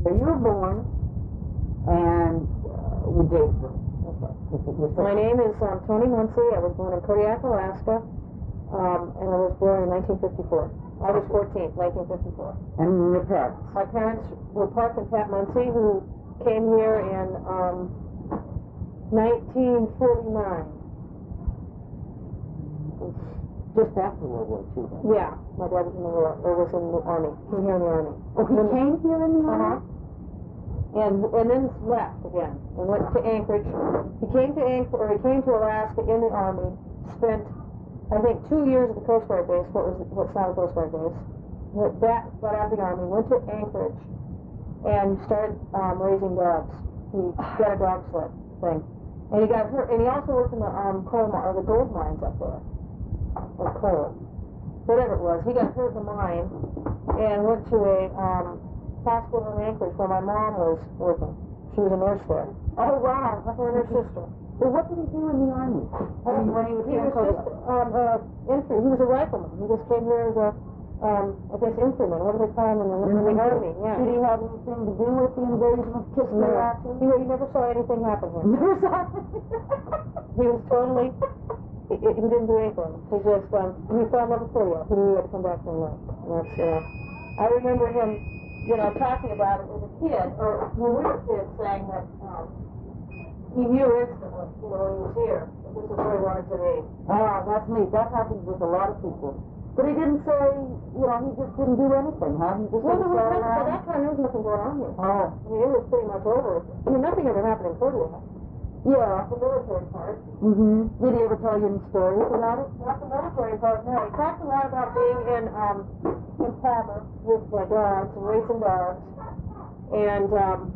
So you were born, and your date of birth. Okay. My name is Toni Muncy. I was born in Kodiak, Alaska, and I was born in 1954. August 14th, 1954. And your parents? My parents were Park and Pat Muncy, who came here in 1949. Just after World War II, then? Yeah, my dad was in the war, or was in the Army. Came here in the Army. Oh, he came here in the Army? And then left again and went to Anchorage. He came to Alaska in the Army. Spent, I think, 2 years at the Coast Guard base. What's now the Coast Guard base? Got out of the Army, went to Anchorage, and started raising dogs. He got a dog sled thing, and he got hurt. And he also worked in the the gold mines up there, or coal, whatever it was. He got hurt in the mine and went to a hospital in Anchorage where my mom was working. She was a nurse there. Oh, wow. Her and her sister. Well, what did he do in the Army? I mean, when he was here in Kodiak? Infantry. He was a rifleman. He just came here as a, I guess, infantryman. What do they call him in the Army? Yeah. Did he have anything to do with the invasion of Kismarat? No. He never saw anything happen here. Never saw it? He was totally... He didn't do anything. He just, he fell in love with Kodiak. He knew he had to come back from life. And that's, I remember him, talking about it as a kid, or when we were kids, saying that he knew instantly, when he was here, that this is where he wanted to be. Oh, that's neat. That happens with a lot of people. But he didn't say, he just didn't do anything, huh? He just Well, sat by around. that time, there was nothing going on here. Oh. I mean, it was pretty much over. I mean, nothing ever happened in Kodiak. Yeah. The military part. Mm-hmm. Did he ever tell you any stories about it? Not the military part, no. He talked a lot about being in Palmer with dogs and racing dogs, and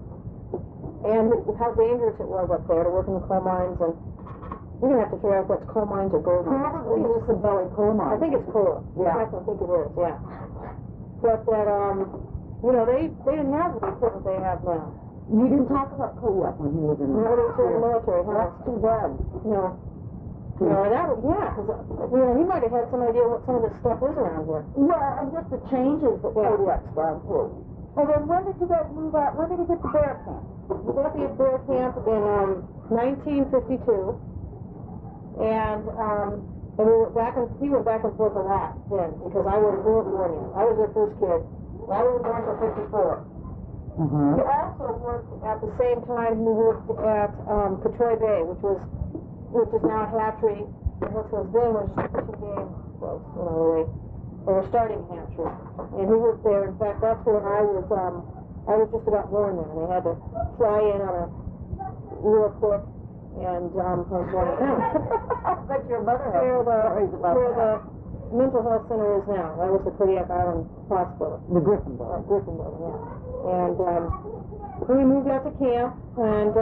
how dangerous it was up there to work in the coal mines. And we're gonna have to figure out if that's coal mines or gold mines. Probably just the belly coal mines. I think it's coal. Yeah. I think it is. Yeah. But that they didn't have the equipment they have now. You didn't talk about Kodiak when he was in the Nobody was in the military, huh? That's too bad. No. No, that was, because, he might have had some idea what some of this stuff is around here. Yeah, and just the changes that Kodiak's gone through. And then when did you guys move out? When did you get to Bear Camp? We got the Bear Camp in 1952, and we were he went back and forth a lot then, because we were born here. I was their first kid. I was born for 54. Mm-hmm. He also worked at the same time he worked at Cotoy Bay, which is now a hatchery, and which was then was two game place. They were starting a hatchery, and he worked there. In fact, that's when I was just about born there. They had to fly in on a Europe and I was born in town. I bet your mother had stories about where the mental health center is now. That was the Kodiak Island Hospital. The Griffin Building. Griffin Building, yeah. And we moved out to camp, and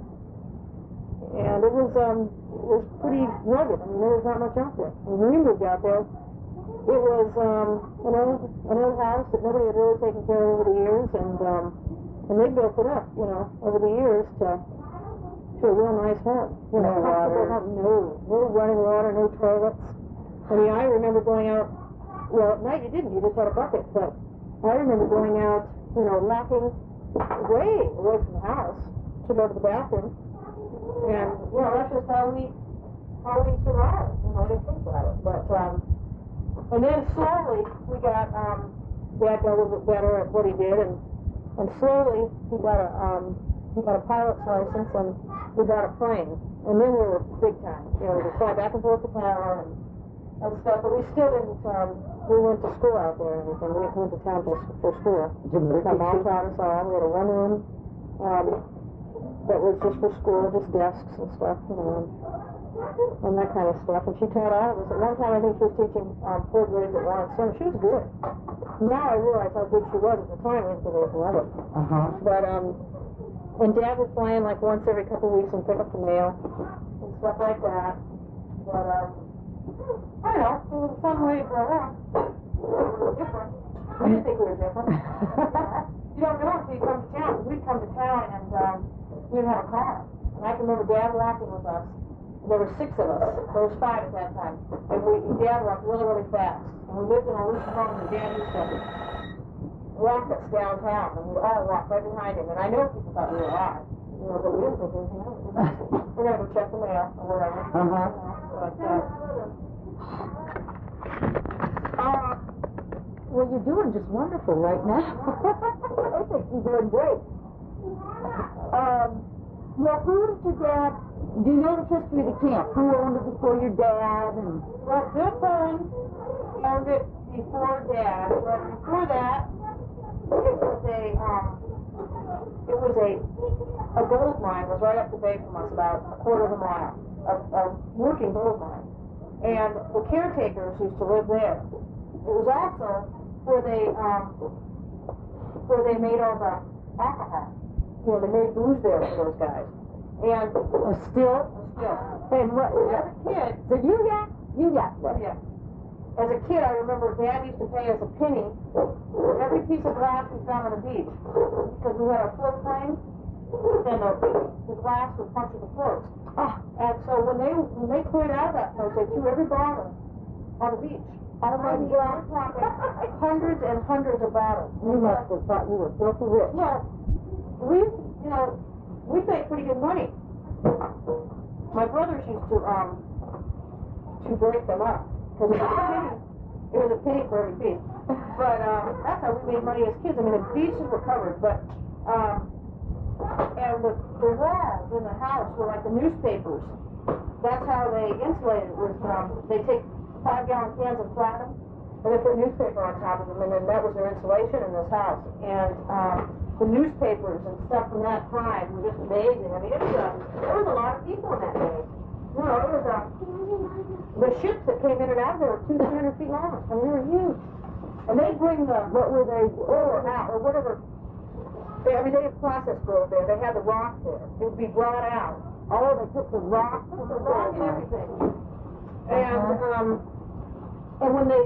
it was pretty rugged. I mean, there was not much out there. When we moved out there, it was an old house that nobody had really taken care of over the years, and they built it up, over the years to a real nice home. No water. No running water, no toilets. I mean, I remember going out. Well, at night you didn't. You just had a bucket. But I remember going out, lapping way away from the house to go to the bathroom. And that's just how we survived. I didn't think about it. But and then slowly we got Dad got a little bit better at what he did, and slowly he got a pilot's license, and we got a plane. And then we were big time. We would fly back and forth to town and stuff, but we still didn't, we went to school out there and everything. We didn't come to town for school. My mom taught us all. We had a one room that was just for school, just desks and stuff, and that kind of stuff. And she taught all of us. At one time, I think she was teaching 4th grades at once, so she was good. Now I realize how good she was. At the time, we didn't think anything of it. But, and Dad would fly in like once every couple of weeks and pick up the mail and stuff like that. But, I don't know, it was a fun way to grow up. We were different. We didn't think we were different. You don't know until you come to town. We'd come to town and we'd have a car. And I can remember Dad walking with us. There were 6 of us. There was 5 at that time. And Dad walked really, really fast. And we lived in a little home that Dad used to walk us downtown, and we'd all walk right behind him. And I know people thought we were odd, you know, but we didn't think anything of it. We're gonna go check the mail or whatever. Well, you're doing just wonderful right now. I think you're doing great. Well, who did your dad, do you know the history of the camp? Who owned it before your dad? And Well, Bill Cohen owned it before Dad, but before that, it was a gold mine. It was right up the bay from us, about a quarter of a mile, a working gold mine. And the caretakers used to live there. It was also where they made all the alcohol. You know, they made booze there for those guys. And still? And what? As a kid, So you got that. yeah. As a kid, I remember Dad used to pay us a penny for every piece of glass we found on the beach, because we had a float plane, and the glass would puncture the floats. And so when they cleared out of that place, they threw every bottle on the beach. Oh my God. Hundreds and hundreds of bottles. You must have thought you were filthy rich. Well, we made pretty good money. My brothers used to break them up, because it was a penny for every piece. But that's how we made money as kids. I mean, the beaches were covered, but and the walls in the house were like the newspapers. That's how they insulated it. Was they take 5-gallon cans and flatten them, and they put newspaper on top of them, and then that was their insulation in this house. And the newspapers and stuff from that time were just amazing. I mean, there was a lot of people in that day. You know, it was the ships that came in and out of there were 200-300 feet long, and they were huge. And they'd bring what were they, ore out, or whatever. They had processed gold there. They had the rock there. It would be brought out. Oh, they took the rock The rock and everything. And when they,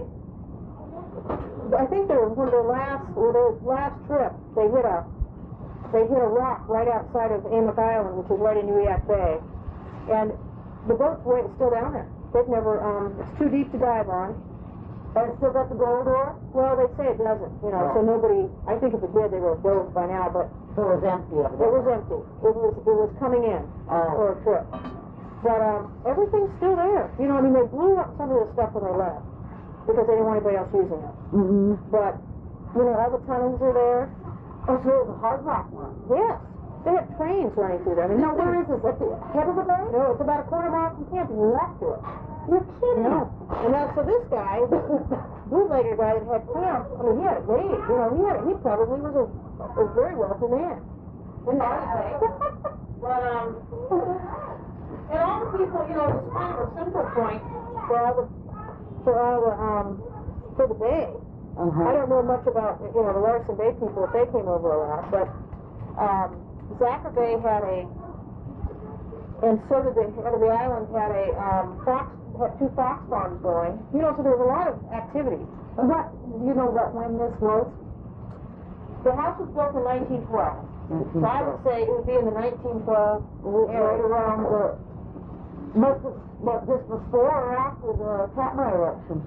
I think their last trip, they hit a rock right outside of Amick Island, which is right in Uyak Bay, and the boat's still down there. They've never, it's too deep to dive on. And still got the gold ore? Well, they say it doesn't, you know, so nobody, I think if it did, they would have dove by now, but It was empty. it was empty. It was coming in for a trip. But everything's still there. You know, I mean, they blew up some of the stuff when they left because they didn't want anybody else using it. Mm-hmm. But, you know, all the tunnels are there. Oh, so it was a hard rock one. Yes. They had trains running through there. I mean, Now, where is this? At the head of the bay? No, it's about a quarter mile from camp, and you walk to it. You're kidding. No. And now, so this guy, bootlegger guy that had camp, I mean, he had it made. You know, he probably was a very wealthy man. In my day. But, and all the people, you know, it was kind of a central point for the bay. I don't know much about, you know, the Larsen Bay people if they came over a lot, but Zachar Bay had and so did the head of the island had had 2 fox farms going. You know, so there was a lot of activity. What? Do you know when this was? The house was built in 1912. So I would say it would be in the 1912 Right around the... But just before or after the Katmai eruption?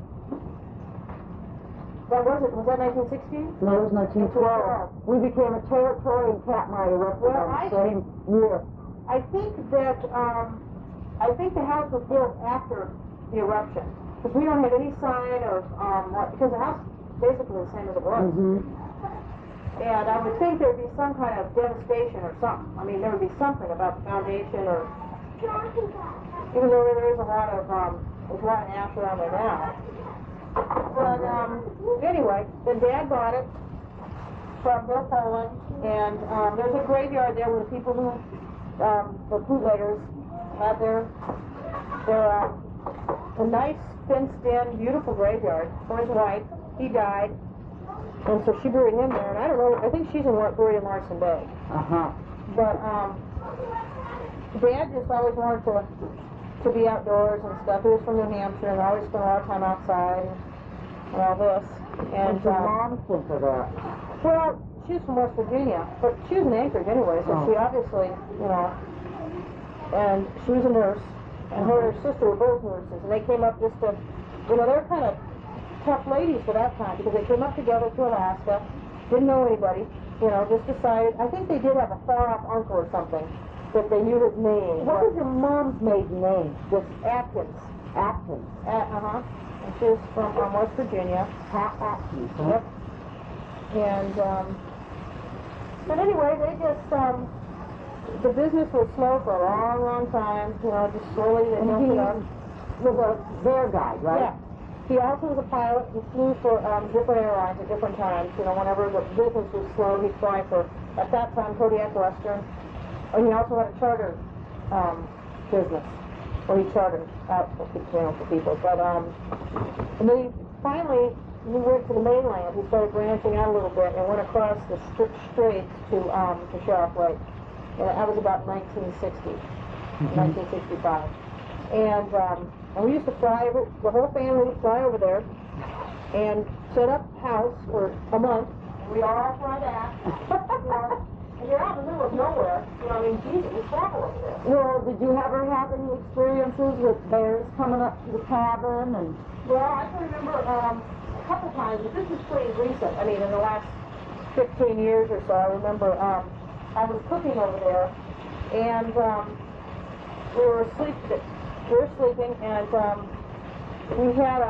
Was that 1916? No, it was 1912. We became a territory in Katmai erupted on the same year. I think that the house was built after the eruption, because we don't have any sign of because the house is basically the same as it was. Mm-hmm. And I would think there would be some kind of devastation or something. I mean, there would be something about the foundation, or even though there is a lot of ash around there now. But anyway, then Dad bought it from Bill Poland, and there's a graveyard there where the people who the bootleggers had their a nice fenced-in, beautiful graveyard for his wife. He died, and so she buried him there. And I don't know. I think she's buried in Larsen Bay. But Dad just always wanted to be outdoors and stuff. He was from New Hampshire and always spent a lot of time outside and all this. And your mom think of that? Well, she's from West Virginia, but she was in Anchorage anyway, so she obviously, you know, and she was a nurse, and her and her sister were both nurses, and they came up just to, you know, they were kind of tough ladies for that time, because they came up together to Alaska, Didn't know anybody, just decided, I think they did have a far-off uncle or something, that they knew his name. What was your mom's maiden name? Just Atkins. Atkins. And she was from West Virginia. Pat Atkins. Huh? Yep. And, but anyway, they just, the business was slow for a long, long time, just slowly they built it up. Was a bear guide, right? Yeah. He also was a pilot. He flew for different airlines at different times. Whenever the business was slow, he'd fly for, at that time, Kodiak Western. And he also had a charter business, where he chartered out for people. But and then finally, he went to the mainland. He started branching out a little bit and went across the straits to Sheriff Lake. And that was about 1960, 1965. And we used to fly, the whole family would fly over there and set up house for a month. And we all fly back. And you're out in the middle of nowhere. Jesus, we travel over there. Well, did you ever have any experiences with bears coming up to the cabin? And well, I can remember a couple times, but this is pretty recent. In the last 15 years or so, I remember I was cooking over there, and we were sleeping, and we had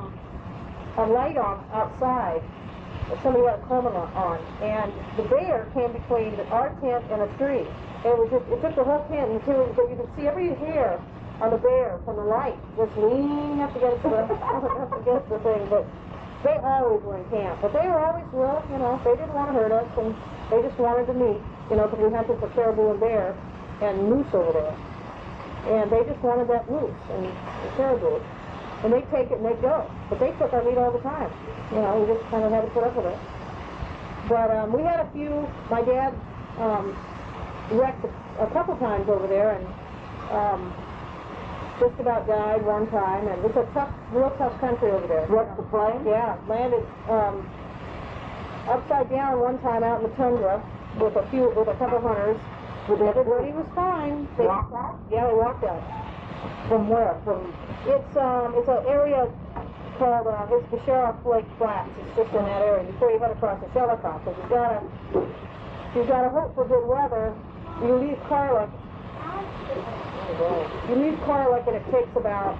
a light on outside. Somebody had a coma on, and the bear came between our tent and a tree. It took the whole tent until you could see every hair on the bear from the light, just leaning up against the thing. But they always were in camp. But they were always, they didn't want to hurt us, and they just wanted to meet, because we hunted for caribou and bear and moose over there. And they just wanted that moose and the caribou. And they'd take it and they'd go. But they took our meat all the time. We just kind of had to put up with it. But we had a few, my dad wrecked a couple times over there and just about died one time. And it's a real tough country over there. wrecked the plane? Yeah, landed upside down one time out in the tundra with a couple hunters. But everybody was fine. They walked out? Yeah, they walked out. From where? It's an area called it's the Sheriff Lake Flats. It's just in that area before you head across the Shellicott. Because you've got to hope for good weather. You leave Carlick. And it takes about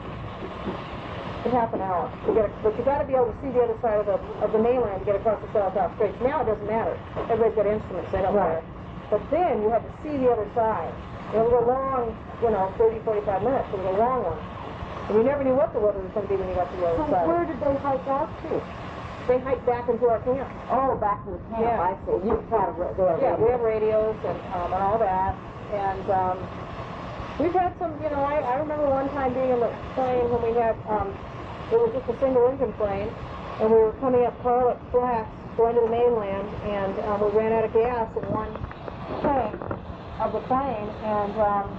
half an hour to get. But you got to be able to see the other side of the mainland to get across the Shellicott Straits. Now it doesn't matter. Everybody's got instruments. They don't matter. But then you have to see the other side. It was a long, 30, 45 minutes. It was a long one. And you never knew what the weather was going to be when you got to the other side. So where did they hike out to? They hiked back into our camp. Oh, back to the camp. Yeah. I see. You had we have radios and all that. And we've had some, I remember one time being in the plane when we had, it was just a single engine plane, and we were coming up Carlick Flats, going to the mainland, and we ran out of gas in one tank of the plane, and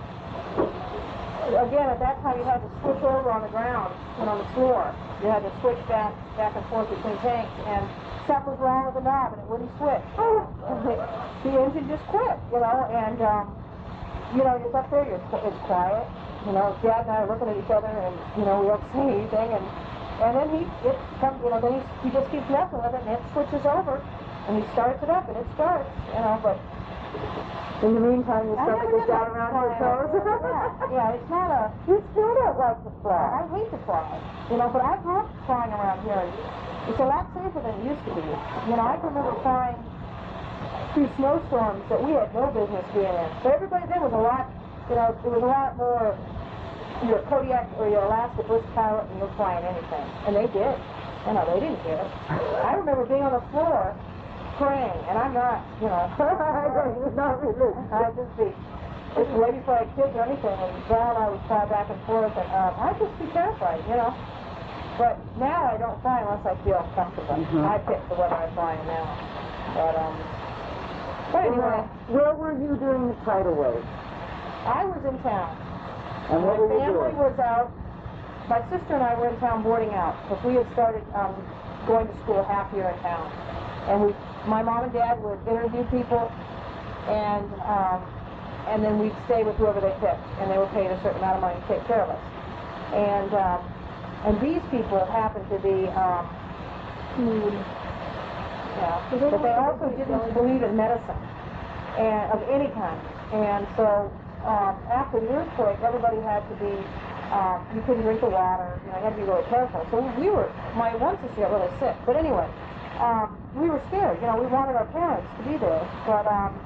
again, at that time you had to switch over on the ground and on the floor. You had to switch back and forth between tanks, and something was wrong with the knob and it wouldn't switch. The engine just quit, and it's up there, it's quiet. Dad and I are looking at each other, and we don't say anything, and then he just keeps messing with it, and it switches over, and he starts it up, and it starts, but in the meantime, your stomach is down around your toes. Yeah, it's not a... You still don't like to fly. I hate to fly. But I've loved flying around here. It's a lot safer than it used to be. I can remember flying through snowstorms that we had no business being in. So everybody there was a lot, it was a lot more... You're a Kodiak or your Alaska Bliss pilot and you're flying anything. And they did. They didn't care. I remember being on the floor praying, and I'm not, it's not religious. I just be, just way before I had kids or anything, and Val and I would fly back and forth, and I'd just be terrified, But now I don't fly unless I feel comfortable. I pick the weather I'm flying now. But anyway. Where were you during the tidal wave? I was in town. And what were you doing? My family was out. My sister and I were in town boarding out, because we had started going to school half year in town. And my mom and dad would interview people, and then we'd stay with whoever they picked, and they were paid a certain amount of money to take care of us. And these people happened to be Yeah, but they also didn't believe in medicine and of any kind. And so after the earthquake, everybody had to be, you couldn't drink the water, you know, you had to be really careful. So my one sister got really sick. But anyway, we were scared, you know, we wanted our parents to be there. But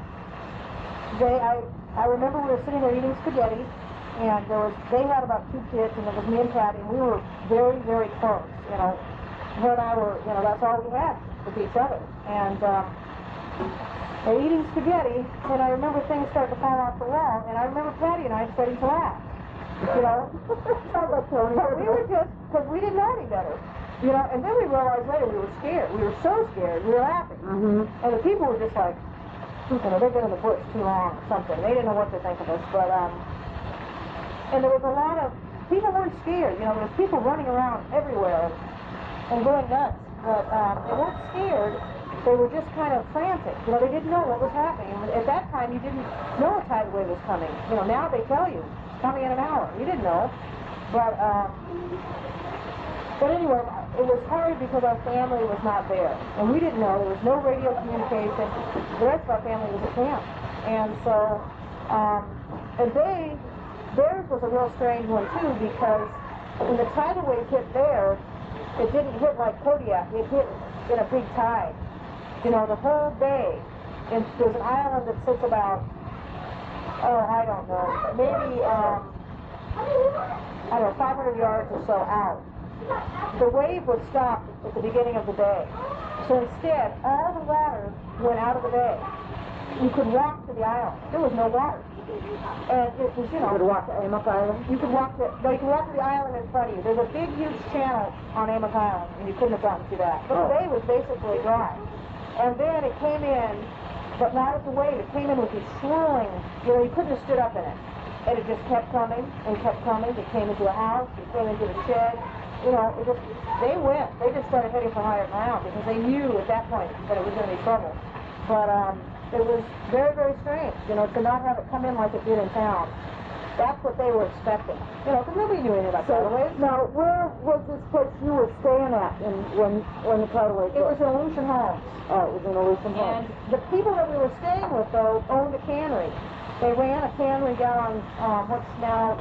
I remember we were sitting there eating spaghetti, and they had about 2 kids, and it was me and Patty, and we were very, very close, you know. Her and I were, you know, that's all we had with each other. And they're eating spaghetti, and I remember things started to fall off the wall, and I remember Patty and I starting to laugh, you know. But we were just, because we didn't know any better, you know, and then we realized later we were scared. We were so scared, we were laughing. And the people were just like, you know, they've been in the bush too long or something. They didn't know what to think of us, but, and there was a lot of, people weren't scared, you know, there was people running around everywhere and going nuts, but they weren't scared. They were just kind of frantic. You know, they didn't know what was happening. At that time, you didn't know a tidal wave was coming. You know, now they tell you it's coming in an hour. You didn't know, but anyway, it was hard because our family was not there, and we didn't know. There was no radio communication. The rest of our family was at camp, and so and theirs was a real strange one too, because when the tidal wave hit there, it didn't hit like Kodiak. It hit in a big tide. You know, the whole bay. And there's an island that sits about, I don't know, maybe, 500 yards or so out. The wave was stopped at the beginning of the bay. So instead, all the water went out of the bay. You could walk to the island. There was no water. And it was, you know... You could walk to Amok Island? You could walk to the island in front of you. There's a big, huge channel on Amok Island, and you couldn't have gotten through that. But the bay was basically dry. And then it came in, but not as a wave. It came in with these swirling, you know, you couldn't have stood up in it. And it just kept coming and kept coming. It came into a house, it came into the shed. You know, they just started heading for higher ground because they knew at that point that it was going to be trouble. But it was very, very strange, you know, to not have it come in like it did in town. That's what they were expecting. You know, because nobody knew anything about tidal waves. Now, where was this place you were staying at when the tidal wave It was in Aleutian Homes. Oh, it was in Aleutian Homes. And the people that we were staying with, though, owned a cannery. They ran a cannery down what's now,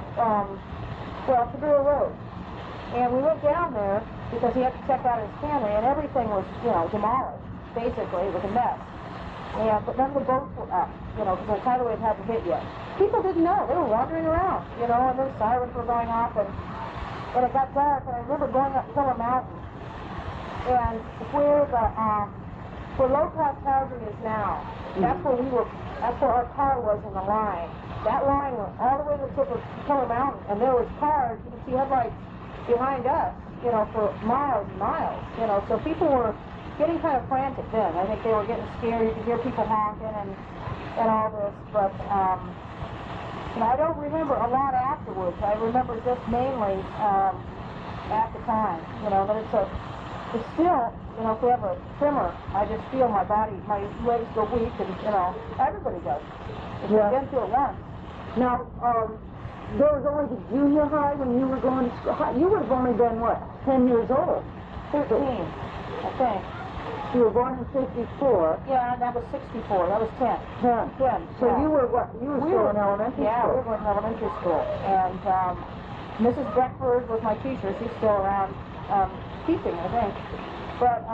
Segura Road. And we went down there because he had to check out his cannery, and everything was, you know, demolished, basically. It was a mess. But none of the boats were up, you know, because the tidal wave hadn't hit yet. People didn't know. They were wandering around, you know, and their sirens were going off, and it got dark, and I remember going up Pillar Mountain, and where Low Cost Housing is now, that's where our car was in the line. That line went all the way to the tip of Pillar Mountain, and there was cars, you could see headlights behind us, you know, for miles and miles, you know, so people were getting kind of frantic then. I think they were getting scared. You could hear people honking and all this, but you know, I don't remember a lot afterwards. I remember just mainly at the time, you know, but it's still, you know, if we have a tremor, I just feel my body, my legs go weak, and, you know, everybody does. If you've been through it once. Now, there was only the junior high when you were going to school. You would have only been, what, 10 years old? 13, I think. You were born in 54. Yeah, that was 64. That was 10. 10. 10. So you were what? You were still in elementary school? Yeah, we were going to elementary school. And Mrs. Beckford was my teacher. She's still around teaching, I think. But,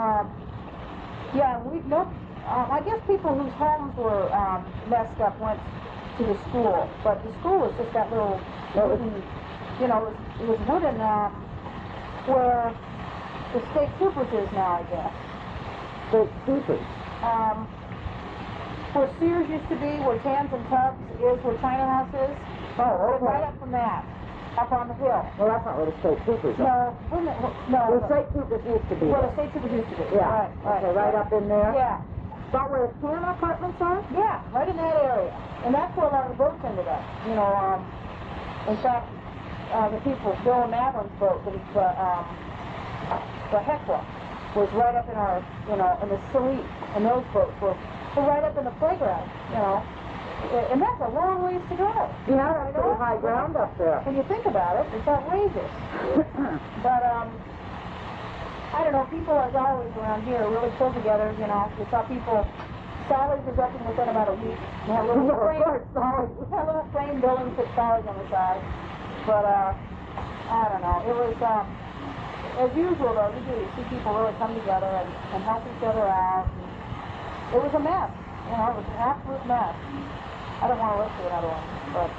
yeah, I guess people whose homes were messed up went to the school. But the school was just that little wooden, you know, it was wooden where the state troopers is now, I guess. The troopers? Where Sears used to be, where Tans and Tubbs is, where China House is. Oh, okay. Right up from that, up on the hill. Well, that's not where the state troopers are. No. The state troopers used to be. Where the state troopers used to be. Yeah. Okay, right up in there? Yeah. About where the Cannon apartments are? Yeah, right in that area. And that's where a lot of the boats ended up. You know, in fact, the people, Bill and Madeline's boat, the Hecla, was right up in our, you know, in the Salete, and those boats were right up in the playground, you know. And that's a long ways to go. Yeah, that's pretty high ground up there. When you think about it, it's outrageous. But, I don't know, people as always around here really pull together, you know. We saw people, Sally's was up within about a week. We had little frame buildings with Sally's on the side. But, I don't know, it was, as usual though, you see people really come together and help each other out. And it was a mess, you know, it was an absolute mess. I don't want to list another one, but,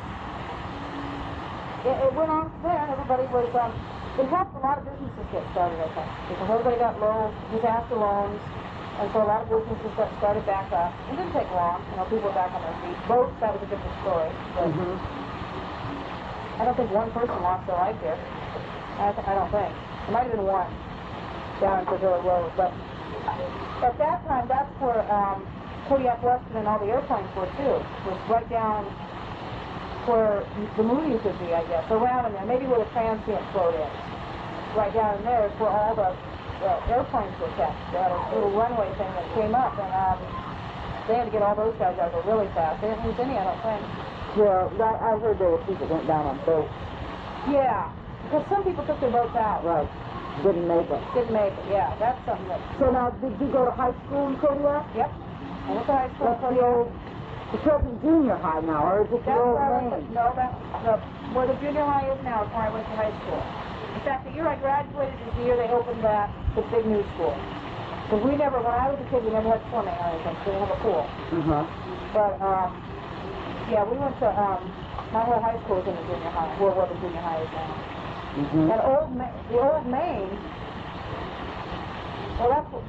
it went on from there, and everybody was, it helped a lot of businesses get started, I think, because everybody got low disaster loans, and so a lot of businesses got started back up. It didn't take long, you know, people were back on their feet. Boats, that was a different story, but I don't think one person lost their life here. I don't think. There might have been one down at Brazil Road, but at that time, that's where Kodiak Western and all the airplanes were too. Was right down where the Moonies would be, I guess, around in there, maybe where the transient float is. Right down in there is where all the airplanes were kept. They had a little runway thing that came up, and they had to get all those guys out there really fast. They didn't lose any, I don't think. Yeah, I heard there were people that went down on boats. Yeah, because some people took their boats out. Right. Didn't make it. Didn't make it, yeah. That's something that... So now, did you go to high school in Kodiak? Yep. I went to high school in That's the Kodiak. old, the present junior high now, or is it the That's old where I name? went to, no, that's where the junior high is now is where I went to high school. In fact, the year I graduated is the year they opened the big new school. Because we never, when I was a kid, we never had swimming or anything, so we didn't have a pool. But, yeah, we went to, my whole high school was in the junior high, where the junior high is now. And the old Maine, well, that's what,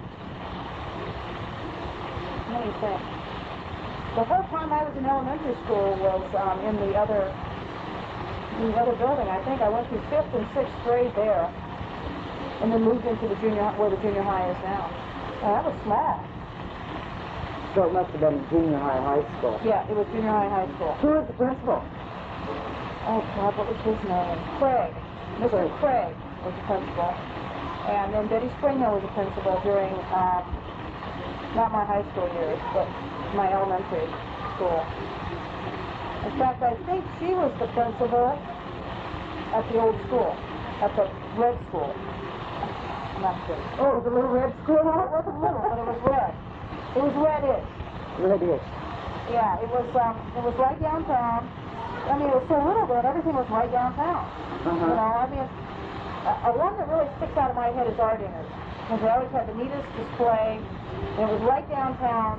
let me think. The whole time I was in elementary school was in the other building. I think I went through 5th and 6th grade there, and then moved into the junior, where the junior high is now. That was small. So it must have been junior high school. Yeah, it was junior high school. Who was the principal? Oh, God, what was his name? Craig. Mr. Craig was the principal. And then Betty Springhill was the principal during, not my high school years, but my elementary school. In fact, I think she was the principal at the old school, at the red school. I'm not sure. Oh, it was a little red school? It wasn't little, but it was red. It was reddish. Reddish. Yeah, it was right downtown. I mean, it was so little that everything was right downtown. You know, I mean, one that really sticks out of my head is Ardingers, because they always had the neatest display. And it was right downtown.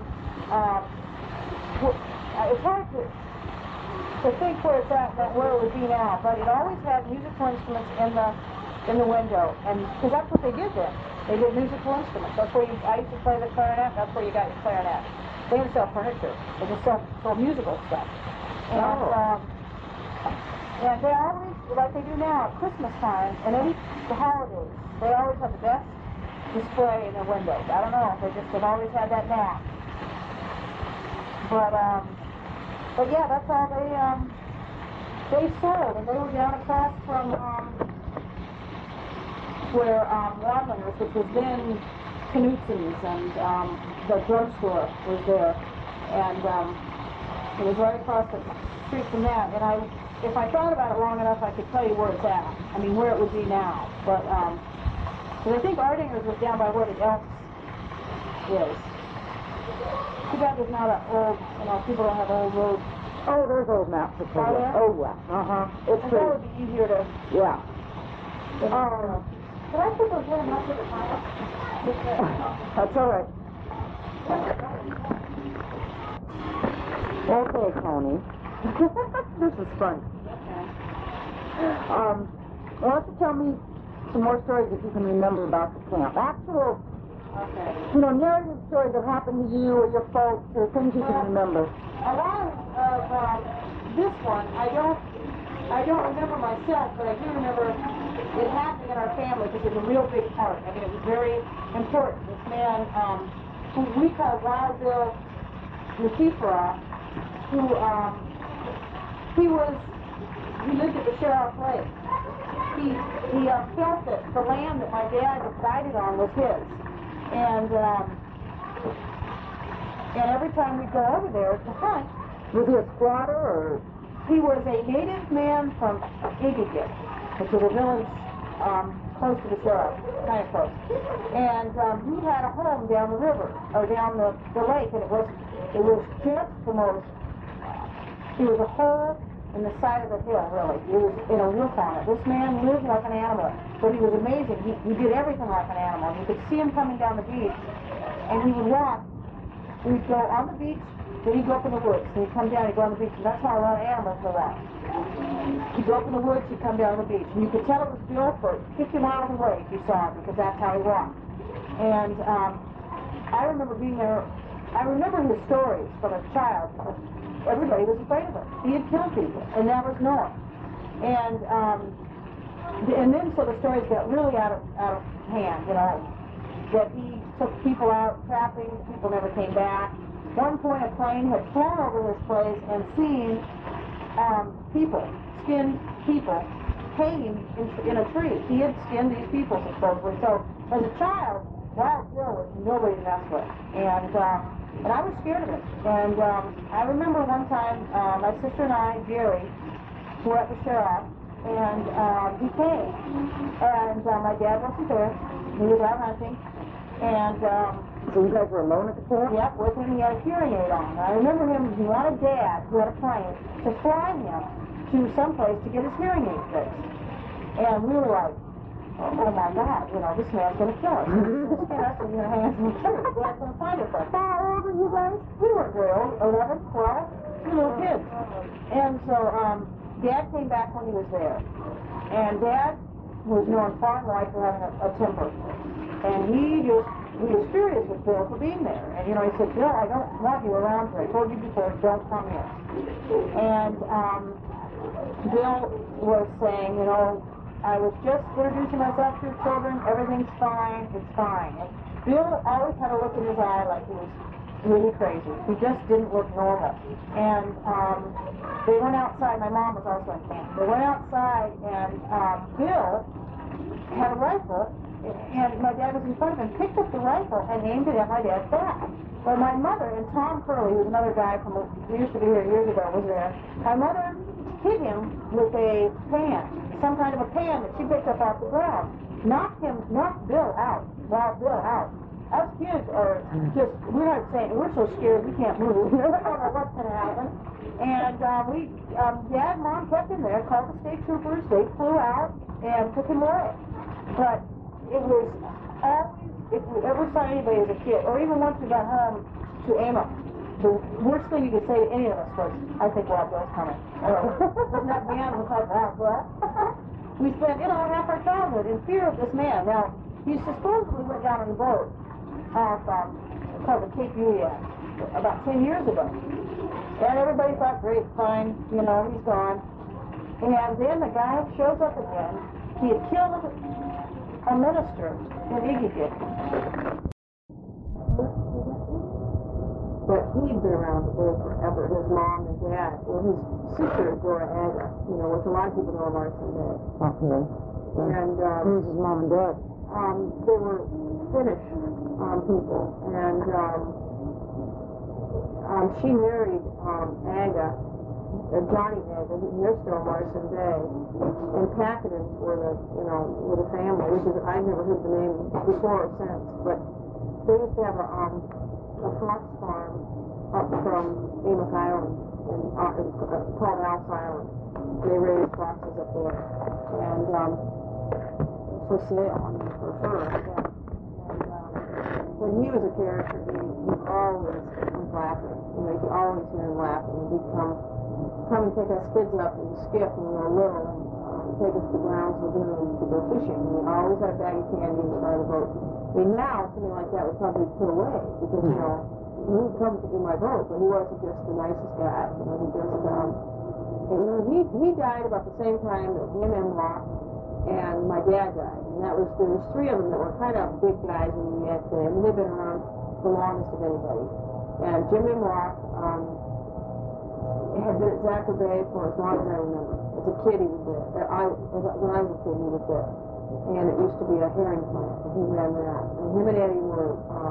It's hard to think where it's at and where it would be now, but it always had musical instruments in the window, and because that's what they did then. They did musical instruments. That's where I used to play the clarinet. That's where you got your clarinet. They didn't sell furniture. They just sold musical stuff. And they always, like they do now at Christmas time and the holidays, they always have the best display in their windows. I don't know, they've always had that now. But yeah, that's all they sold, and they were down across from where Wadlinger's, which was then Knutson's, and the drugstore was there, and it was right across the street from that. And if I thought about it long enough, I could tell you where it's at. I mean, where it would be now. But because I think Ardingers was down by where the Elks is. Too bad there's not an old, you know, people don't have old roads. Oh, there's old maps of Kodiak. Oh, yeah. It's and that would be easier to... Yeah. Can I put those little nuts in the fire? That's all right. Okay, Tony. This is fun. Why don't you tell me some more stories that you can remember about the camp? Actual, narrative stories that happened to you or your folks, or things you can remember. A lot of this one, I don't remember myself, but I do remember it happening in our family because it was a real big part. I mean, it was very important. This man, who we call Wild Bill Luciferoff, who he lived at the Sheriff Lake. He felt that the land that my dad decided on was his, and every time we'd go over there to hunt, Was he a squatter, or? he was a native man from Igigit, which is a village close to the shore, kind of close. And he had a home down the river, or down the lake, and it was just the most, it was a hole in the side of the hill, really. It was in a roof on it. This man lived like an animal, but he was amazing. He did everything like an animal. You could see him coming down the beach, and he would walk. We'd go on the beach, then he'd go up in the woods, and he'd come down, he'd go on the beach, and that's how a lot of animals go out. He'd go up in the woods, he'd come down on the beach, and you could tell it was Bill for 50 miles away if you saw him, because that's how he walked. And I remember being there. I remember his stories from a child, because everybody was afraid of him. He had killed people, and that was known. And then so the stories got really out of hand, you know, that he took people out trapping, people never came back. One point a plane had flown over his place and seen people, skinned people, hanging in a tree. He had skinned these people, supposedly. So as a child, Wild Bill was nobody to mess with. And I was scared of it. And I remember one time, my sister and I, Jerry, were at the sheriff, and he came. And my dad wasn't there. He was out hunting. And so you guys were alone at the camp? Yep, with him. He had a hearing aid on. I remember him, he wanted Dad, who had a plane, to fly him to someplace to get his hearing aid fixed. And we were like, oh my God, you know, this man's going to kill us. This man's going to hang us in the tree. Dad's going to find us. How old were you guys? We weren't very old, 11, 12, little kids. And so Dad came back when he was there. And Dad was known far and wide for having a temper. And he was furious with Bill for being there. And, you know, he said, Bill, I don't want you around here. I told you before, don't come here. And Bill was saying, you know, I was just introducing myself to your children. Everything's fine. It's fine. And Bill always had a look in his eye like he was really crazy. He just didn't look normal. And they went outside. My mom was also in camp. They went outside, and Bill had a rifle, and my dad was in front of him, picked up the rifle and aimed it at my dad's back. Well, my mother and Tom Curley, who was another guy who used to be here years ago, was there. My mother hit him with a pan, some kind of a pan that she picked up off the ground. Knocked Bill out, Wild Bill out. Us kids are just, we're not saying, we're so scared we can't move. We don't know what's going to happen. And Dad and Mom kept him there, called the state troopers, they flew out and took him away. But it was always, if you ever saw anybody as a kid, or even once we got home to Amos, the worst thing you could say to any of us was, I think Wild Bill's coming. Wasn't that man was like, Wild Bill? We spent, you know, half our childhood in fear of this man. Now, he supposedly went down on the boat off, called the Cape Juliet, about 10 years ago. And everybody thought, great, fine, you know, he's gone. And then the guy shows up again. He had killed a minister in Iquique. But he'd been around the world forever, his mom and dad. Well, his sister, Dora Aga, you know, which a lot of people know Martin Day. Okay. And who's his mom and dad? They were Finnish people. And she married Aga, Johnny Aga, they're still Martin Day. And Packardens were the family, which is, I've never heard the name before or since, but they used to have a fox farm up from Amos Island, and it was called Alp's Island. They raised foxes up there, and for sale, for fur. Yeah. And when he was a character, he always was laughing. You know, you could always hear him laughing. He'd come and pick us kids up and skip when we were little, and take us to Brown's Lagoon to go fishing. And we always had a bag of candy in the side of the boat. I mean, now, something like that would probably be put away, because, you know, he would come to do my boat, but he wasn't just the nicest guy. You know, he just, he died about the same time that him and Locke and my dad died. And there was three of them that were kind of big guys in the United States. I mean, they've been around the longest of anybody. And Jimmy Locke had been at Zacher Bay for as long as I remember. As a kid, he was there. When I was a kid, he was there. And it used to be a herring plant, and he ran that. And him and Eddie were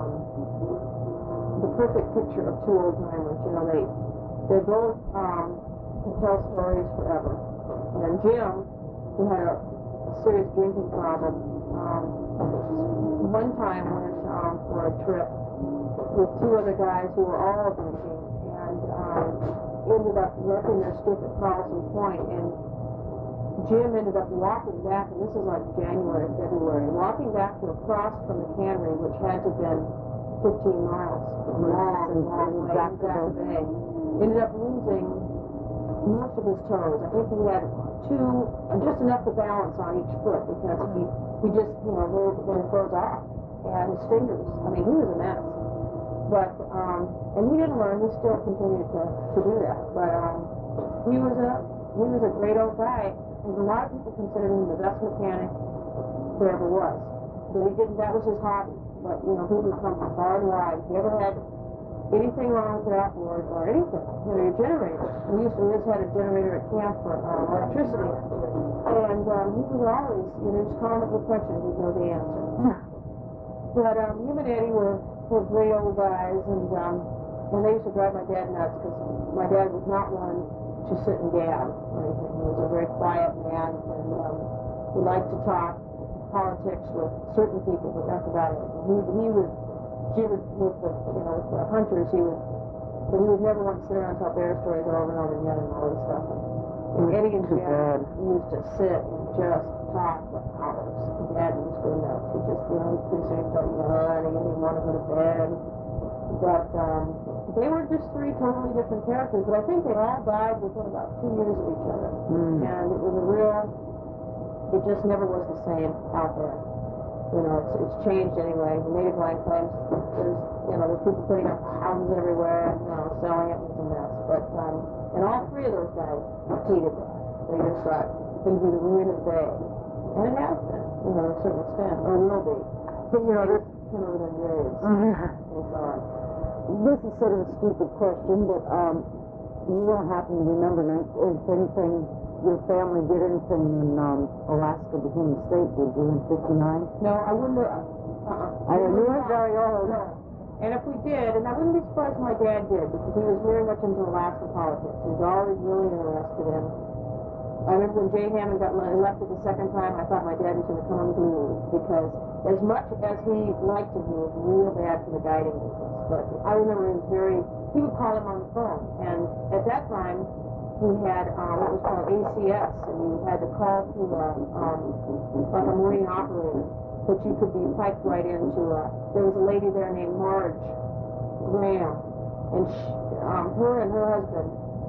the perfect picture of two old-timers. You know, they both can tell stories forever. And Jim, who had a serious drinking problem, one time went for a trip with two other guys who were all drinking, and ended up wrecking their skiff at Carlson Point, and Jim ended up walking back, and this is like January, February, walking back to across from the cannery, which had to have been 15 miles long way in Zaca Bay. Ended up losing most of his toes. I think he had just enough to balance on each foot, because he just, they froze off. And his fingers, I mean, he was a mess. But, and he didn't learn, he still continued to do that. But, he was a great old guy, and a lot of people considered him the best mechanic there ever was. But that was his hobby. But, people would come from far and wide. If you ever had anything wrong with your outboard or anything, your generator. We just had a generator at camp for electricity. And he was always, just calling up with questions, he'd know the answer. But him and Eddie were great old guys, and they used to drive my dad nuts, because my dad was not one to sit and gab or anything. He was a very quiet man, and he liked to talk politics with certain people, but that's about it. He would with the hunters, but he would never want to sit around and tell bear stories over and over again and all this stuff. And Eddie and Dad used to sit and just talk for hours. And Dad used to go nuts. He just, pretty soon told you, honey, you didn't want to go to bed. But they were just three totally different characters. But I think they all died within about 2 years of each other. And it was it just never was the same out there. It's changed anyway. The native line claims there's people putting up houses everywhere and, selling it, and it's a mess. But, and all three of those guys hated that. They just thought it would be the ruin of the day. And it has been, to a certain extent, or will be. But, this turn over their graves and so on. This is sort of a stupid question, but you don't happen to remember if anything, your family did anything in Alaska became a state, did you, in 59? No, I wouldn't have. I know, you weren't very old. No. And if we did, and I wouldn't be surprised if my dad did, because he was very much into Alaska politics. He was always really interested in. I remember when Jay Hammond got elected the second time, I thought my dad was going to come unglued, because as much as he liked him, he was real bad for the guiding business. But I remember he would call him on the phone, and at that time, we had what was called ACS, and you had to call to like a marine operator, but you could be piped right into. There was a lady there named Marge Graham, and her and her husband,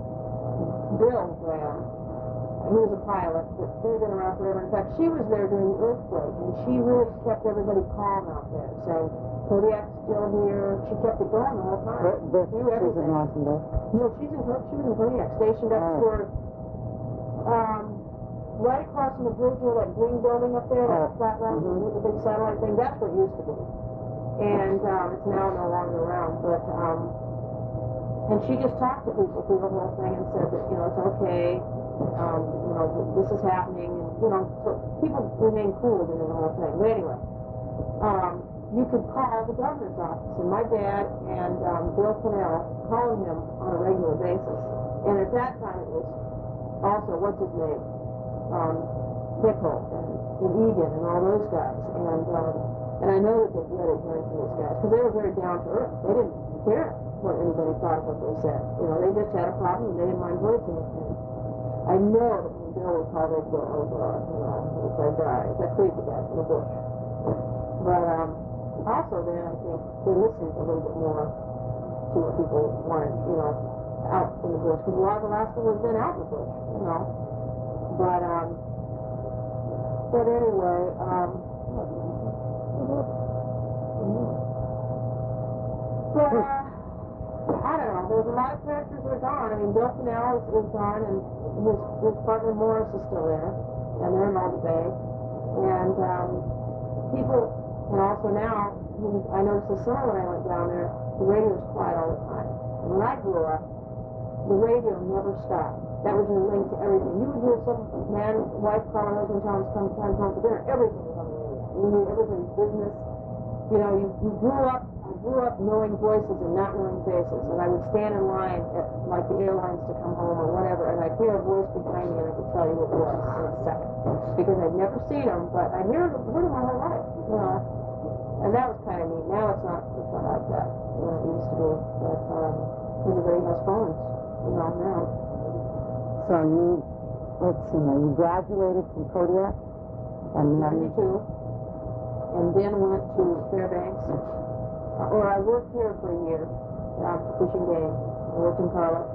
Bill Graham, he was a pilot, but they've been around forever. In fact, she was there during the earthquake, and she really kept everybody calm out there, saying, Kodiak's still here. She kept it going the whole time. She's in Washington. No, she was in Kodiak, stationed up toward, right across from the bridge where that green building up there, that flat one, the big satellite thing, that's where it used to be. And it's now no longer around, but, and she just talked to people through the whole thing and said that, it's okay, this is happening, and, so people remain cool during the whole thing. But anyway, you could call the governor's office, and my dad and Bill Cannell called him on a regular basis. And at that time it was also, what's his name? Pickle and Egan and all those guys. And I know that they dreaded hearing from those guys, because they were very down to earth. They didn't care what anybody thought of what they said. They just had a problem, and they didn't mind voicing it. I know that when Bill would call, they'd go, oh God, it's that guy, it's that creepy guy from the bush. But, also, then I think they listened a little bit more to what people wanted, out in the bush. Because a lot of Alaska was then out in the bush, But anyway, I don't know. There's a lot of characters that are gone. I mean, Bill Cannell is gone, and his partner Morris is still there, and they're in Malta Bay. And people. And also now, I noticed this summer when I went down there, the radio was quiet all the time. And when I grew up, the radio never stopped. That was your link to everything. You would hear some man, wife calling husband, telling us come home for dinner. Everything was on the radio. You knew everybody's business. You grew up on grew up knowing voices and not knowing faces, and I would stand in line at like the airlines to come home or whatever, and I'd hear a voice behind me and I could tell you what it was in a second, because I'd never seen them, but I heard them my whole life, you know, and that was kind of neat. Now it's not like that, you know, it used to be, but everybody has phones, you know, now. So you, let's see now, you graduated from Kodiak? And then 92, and then went to Fairbanks, or I worked here for a year, fishing game. I worked in Carla.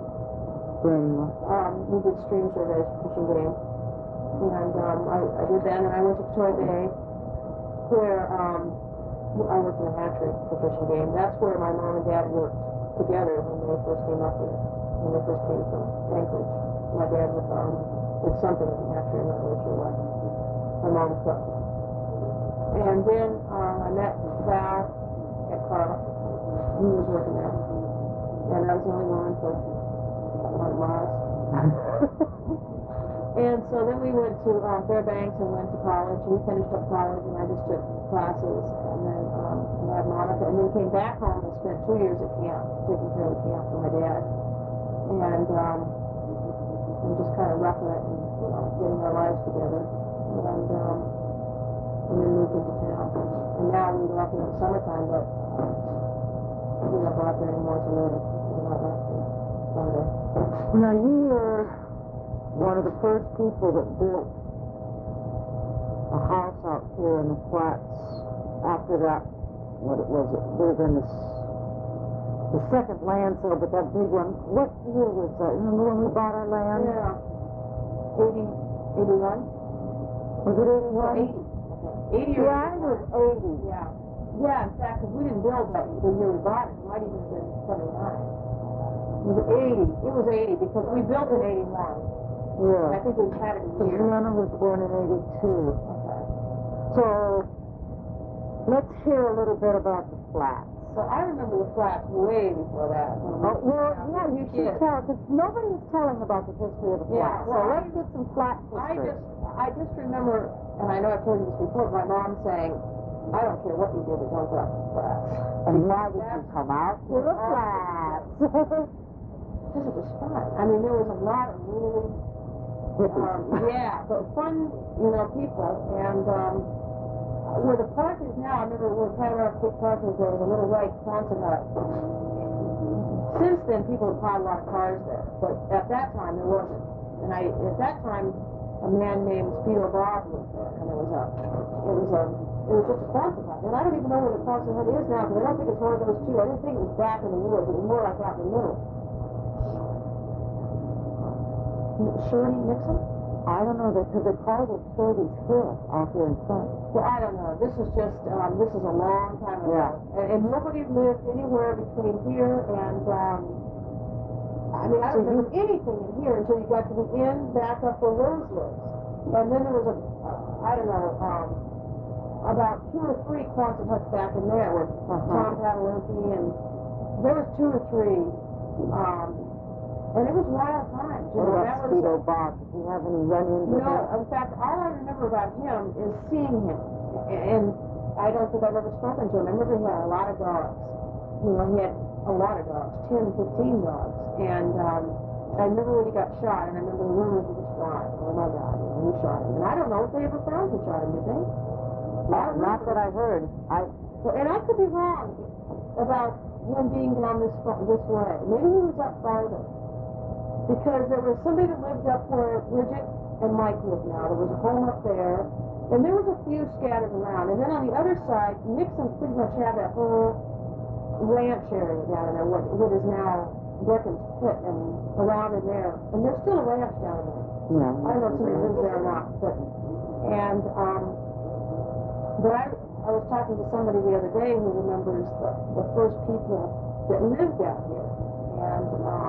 We did stream surveys for fishing game, and I did that, and I went to Toy Bay, where I worked in a hatchery for fishing game. That's where my mom and dad worked together when they first came up here, when they first came from Anchorage. My dad did something in the hatchery, I'm not really sure what. My mom cooked. And then I met Val at Carla. He was working there. And I was the only woman for 1 miles. And so then we went to Fairbanks and went to college. We finished up college and I just took classes. And then I had Monica. And then came back home and spent 2 years at camp, taking care of the camp for my dad. And just kind of roughing it and, you know, getting our lives together. And then moved into town. And now we go up in the summertime, but we're not out there anymore to live. We're not out there Sunday. Now you were one of the first people that built a house out here in the flats. After that, what it was, it would have been the second land sale, but that big one. What year was that? Remember when we bought our land? Yeah. 81? Was it 81? 80 or 81. Yeah, it was 80. Yeah. Yeah, in fact, because we didn't build that the year we bought it. It might even have been 79. It was 80. It was 80 because we built in 81. Yeah. And I think we've had it a year. Brianna was born in 82. Okay. So, let's hear a little bit about the flats. So I remember the flats way before that. Well, yeah, you should tell, because nobody is telling about the history of the flats. Well, so let's get some flat history. I just remember, and I know I've told you this before, my mom saying, I don't care what you do, but don't go out to the flats. And why would you come out to the flats? Because it was fun. I mean, there was a lot of really, but fun, you know, people. And where the park is now, I remember where Panorama Creek Park was, there was a little white Quonset hut. Since then, people have piled a lot of cars there, but at that time, there wasn't. And at that time, a man named Speedo Bob lived there, and it was just a Quonset hut. And I don't even know where the Quonset hut is now, because I don't think it's one of those two. I didn't think it was back in the woods. It was more like out in the middle. Shirley Nixon? I don't know, because they called it Shirley's Hill out here in front. Well, I don't know. This is just, this is a long time ago. Yeah. And nobody lived anywhere between here and, I mean, I don't remember anything in here until you got to the end back up where Rose lives. And then there was I don't know, about 2 or 3 Quonset huts back in there with Tom Padalecki, and there was 2 or 3, and it was wild times. You know, that was Speedo Bob. Did you have any run-ins with him? No, in fact, all I remember about him is seeing him. And I don't think I've ever spoken to him. I remember he had a lot of dogs. You know, he had a lot of dogs, 10, 15 dogs. And I remember when he got shot, and I remember the rumors he was flying. Oh my God, you know, who shot him? And I don't know if they ever found who shot him, did they? Not that I heard. And I could be wrong about him being down this way. Maybe he was up farther. Because there was somebody that lived up where Bridget and Mike live now. There was a home up there, and there was a few scattered around. And then on the other side, Nixon's pretty much had that whole ranch area down there, what is now Bricken's Pit, and around in there. And there's still a ranch down there. Yeah. I don't know if somebody lives there or not, but I was talking to somebody the other day who remembers the first people that lived out here, and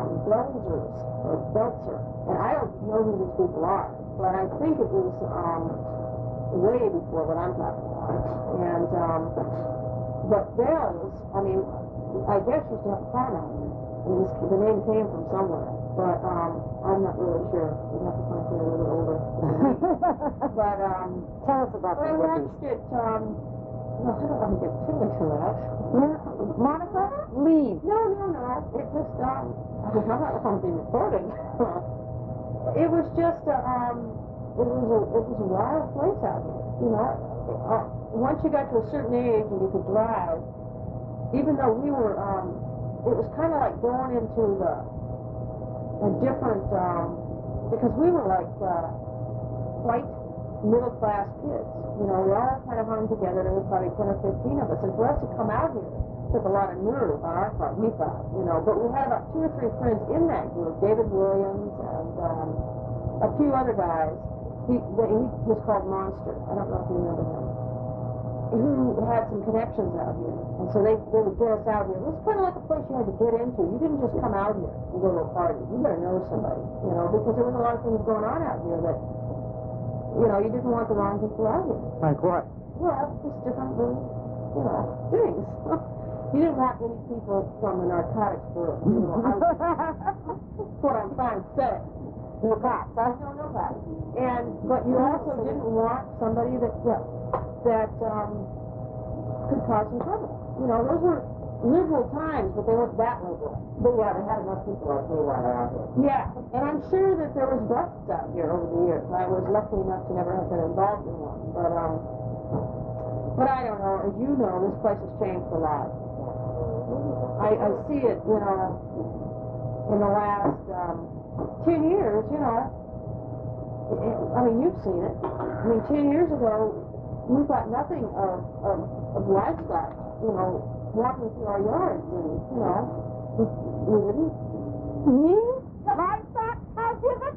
Belzer, and I don't know who these people are, but I think it was way before what I'm talking about. And but Bells, I mean, I guess used to have a farm out here. The name came from somewhere, but I'm not really sure. We'd have to find somebody a little bit older. But tell us about I watched it. No, I don't want to get too into that. Monica, leave. No. It just, I'm not going to be recorded. It was just, it was a wild place out here, you know. Once you got to a certain age and you could drive, even though we were, it was kind of like going into a different, because we were like white middle-class kids. You know, we all kind of hung together. There was probably 10 or 15 of us. And for us to come out here took a lot of nerve on our part, we thought, you know. But we had about 2 or 3 friends in that group, David Williams and a few other guys. He was called Monster. I don't know if you remember him. Who had some connections out here. And so they would get us out here. It was kind of like a place you had to get into. You didn't just come out here and go to a party. You better know somebody, you know, because there was a lot of things going on out here that, you know, you didn't want the wrong people out here. Like what? Well, just different little, you know, things. You didn't want any people from the narcotics bureau. You know, that's what I'm trying to say. No cops, huh? No cops. But you also didn't want somebody that could cause some trouble. You know, those were liberal times, but they weren't that liberal. But yeah, they had enough people like me running around here. Yeah, and I'm sure that there was busts out here over the years. I was lucky enough to never have been involved in one, but I don't know. As you know, this place has changed a lot. I see it, you know, in the last 10 years, you know. I mean, you've seen it. I mean, 10 years ago, we thought nothing of livestock, you know, walking through our yards, and, you know, we didn't. Me? Livestock exhibits?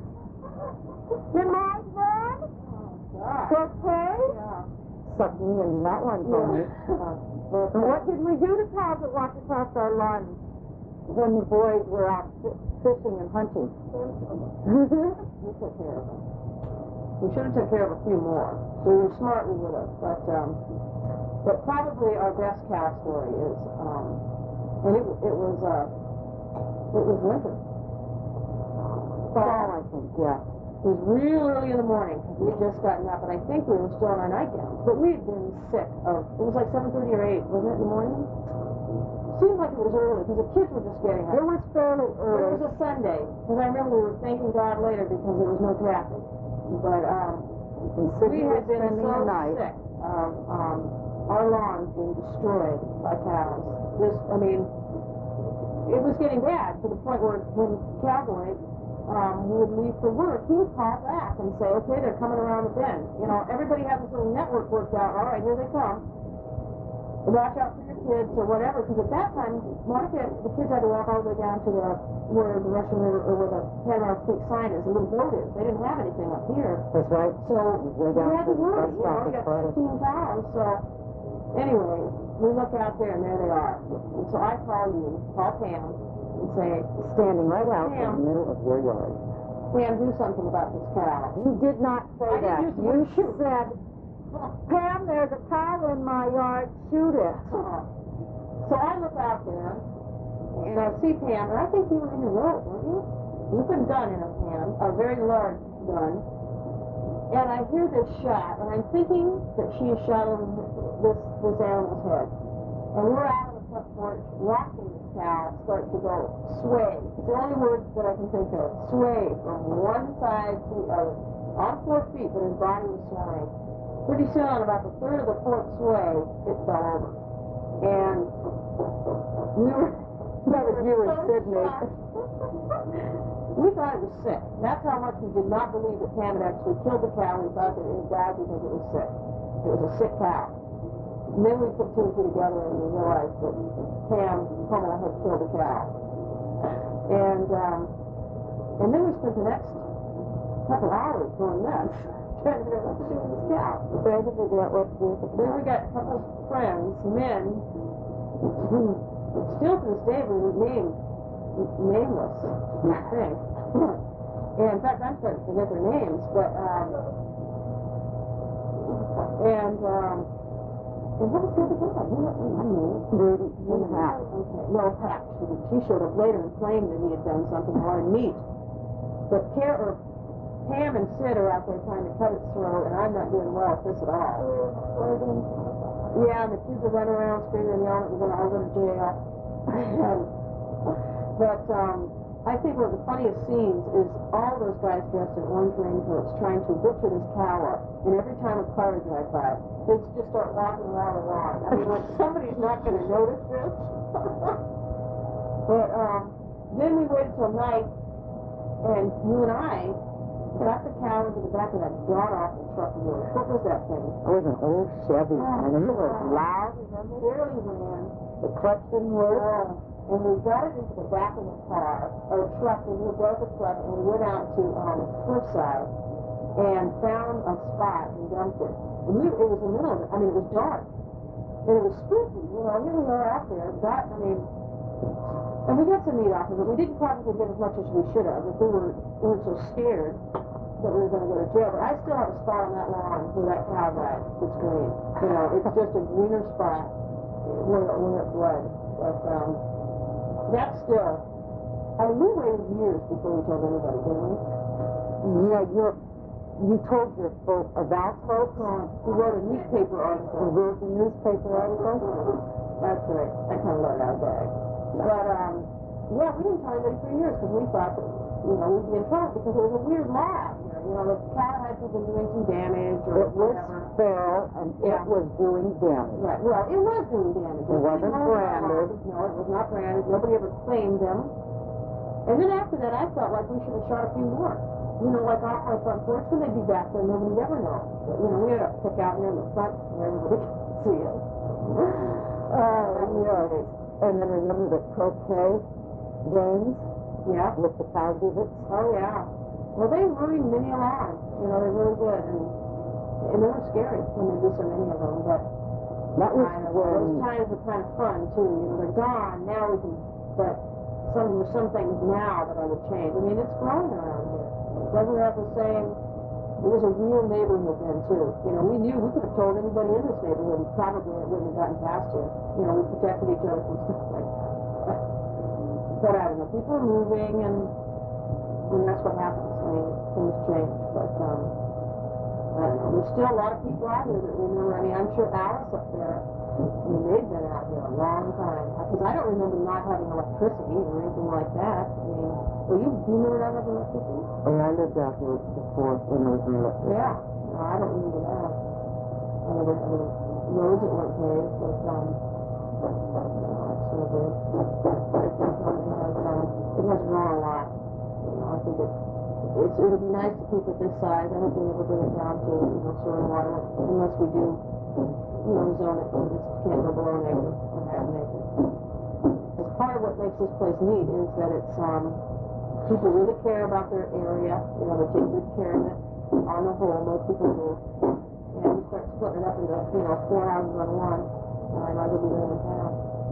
In my yard? Oh, God. Okay? Yeah. Suck me in that one for me. And what did we do to cows that walked across our lawn when the boys were out fishing and hunting? We took care of them. We should have took care of a few more. We were smart, we would have. But probably our best cow story is, and it was winter. Fall, I think, yeah. It was real early in the morning because we had just gotten up, and I think we were still in our nightgowns. But we had been sick of. It was like 7:30 or 8, wasn't it, in the morning? Seemed like it was early because the kids were just getting up. It was fairly early. It was a Sunday because I remember we were thanking God later because there was no traffic. But we had been so sick of our lawns being destroyed by cows. I mean, it was getting bad to the point where when Cowboy would leave for work, he would call back and say, okay, they're coming around the bend. You know, everybody had this little network worked out. All right, here they come. Watch out for your kids or whatever, because at that time, Monica, the kids had to walk all the way down to where the Russian River, or where the Panama Creek sign is, the little boat is. They didn't have anything up here. That's right. So we had to worry, you know, we got 15 cows, so anyway, we look out there and there they are. And so I call Pam, and say, standing right out in Pam, the middle of your yard. Pam, do something about this cow. You did not say that. You said, Pam, there's a cow in my yard, shoot it. So I look out there, and I see Pam, and I think you were in your road, weren't you? You put a gun in her hand, a very large gun, and I hear this shot, and I'm thinking that she has shot over this animal's head. And we're out on the front porch watching this cow start to go sway. It's the only word that I can think of. Sway from one side to the other. On 4 feet, but his body was swaying. Pretty soon, on about the 3rd or the 4th sway, it fell over. And we were... That was you in Sydney. We thought it was sick. That's how much we did not believe that Pam had actually killed the cow. We thought that it had died because it was sick. It was a sick cow. And then we put 2 and 2 together and we realized that Pam Hummel had killed the cow. And then we spent the next couple hours going nuts, trying to figure out what to do with this cow. Trying to figure out what to do with the cow. Then we got a couple of friends, men, who still to this day were nameless, I think. And in fact, I'm starting to forget their names, but, and what was the other guy? Rudy and Hap. Okay, no, Hap. She showed up later and claimed that he had done something and wanted meat. But Pam and Sid are out there trying to cut its throat, and I'm not doing well at this at all. Yeah, and the kids are running around screaming and yelling, we're gonna all go to jail. But I think one of the funniest scenes is all those guys dressed in orange raincoats trying to butcher this cow up. And every time a car drives by, they just start walking around the lawn. I mean, like, somebody's not gonna notice this. But then we waited till night, and you and I got the cow into the back of that god-awful truck of yours. What was that thing? It was an old Chevy, and it was loud, remember? Barely ran. The clutch didn't work. And we got it into the back of the car, or truck, and we drove the truck, and we went out to Cliffside and found a spot and dumped it. And it was the middle of it. I mean, it was dark. And it was spooky. You know, here we are out there. And we got some meat off of it. We didn't probably get as much as we should have, if we were so scared that we were going to go to jail. But I still have a spot on that lawn where that cow died. It's green. You know, it's just a greener spot where it bled. But that's still. I mean, we waited years before we told anybody, didn't we? Yeah, you told your folks, that folks? We wrote a newspaper article. You wrote a newspaper article? That's right. I kind of let out bag. But, yeah, we didn't tell anybody for years because we thought that, you know, we'd be in trouble because there was a weird law here. You know, the cow had to have been doing some damage or it was whatever. feral, and it was doing damage. Right. Well, it was doing damage. It wasn't branded. No, it was not branded. Nobody ever claimed them. And then after that, I felt like we should have shot a few more. You know, like off my front porch, when they'd be back there, nobody'd ever know. But, you know, we had to pick out near the front where everybody could see it. Yeah. And then remember the croquet games? Yeah. With the cow divots? Oh, yeah. Well, they ruined many a lawn. You know, they really did. And they were scary when they do so many of them. But that was those times were kind of fun, too. You know, they're gone. Now we can, but there's some things now that I would change. I mean, it's growing around here. It doesn't have the same. It was a real neighborhood then, too. You know, we knew we could have told anybody in this neighborhood, and probably it wouldn't have gotten past here. You know, we protected each other from stuff like that. But I don't know, people are moving, and that's what happens. I mean, things change. But, I don't know. There's still a lot of people out here that remember. I mean, I'm sure Alice up there, I mean, they've been out here a long time. Because I don't remember not having electricity or anything like that. I mean, do you remember not having electricity? Oh, I lived out here before when there was no electricity. Yeah. No, I don't remember that. I mean, roads that weren't paved, but, it's so good. But it definitely has grown a lot. You know, I think it'll be nice to keep it this size. I don't think we'll ever bring it down to, you know, soil and water, unless we do, you know, zone it, and it can't go below an acre or half an acre. Because part of what makes this place neat is that it's, people really care about their area. You know, they take good care of it. On the whole, most people do. And we start splitting it up into, you know, 4 houses on one. I might as well be living in town.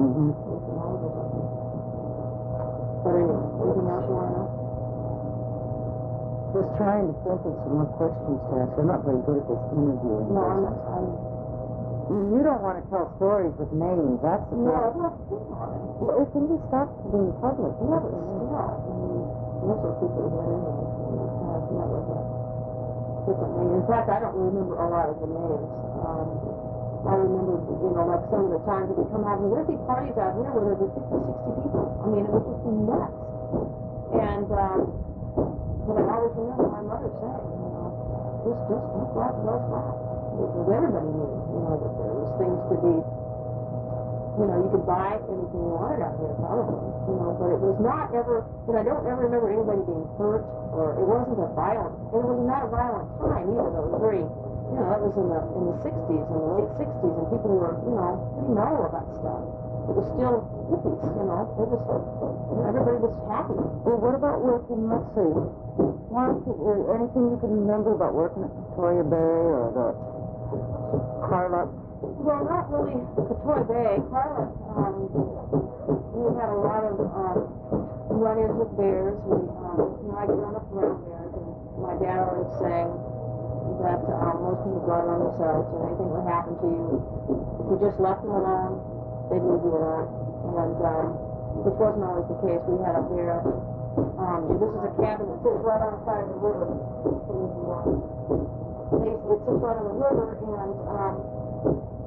But anyway, anything else you want to know? I was trying to think of some more questions to ask. I'm not very good at this interviewing. No, You don't want to tell stories with names. That's the problem. Well, it can be stopped being public. Yeah, but still, I mean, most of those people are dead anyway. Have met with a different name. In fact, I don't remember a lot of the names. I remember, you know, like some of the times that we come out, and there'd be parties out here where there'd be 50, 60 people. I mean, it would just be nuts. And, but I always remember my mother saying, you know, just don't go out to those spots. Because everybody knew, you know, that there was things to be, you know, you could buy anything you wanted out here, probably, you know, but it was not ever, but I don't ever remember anybody being hurt, or it wasn't a violent, and it was not a violent time either, though. It was very, you know, that was in the 60s, in the late 60s, and people were, you know, pretty mellow about stuff. It was still hippies, you know, they just, you know, everybody was happy. Well, what about working, let's see, anything you can remember about working at Victoria Bay, or the Carla? Well, not really Victoria Bay. Carla, we had a lot of run-ins with bears. We, you know, I grew up around bears, and my dad always sang that most people brought it on themselves, and anything would happen to you, if you just left them alone, they'd leave you alone. And which wasn't always the case. We had a bear. This is a cabin that sits right on the side of the river. It sits right on the river, and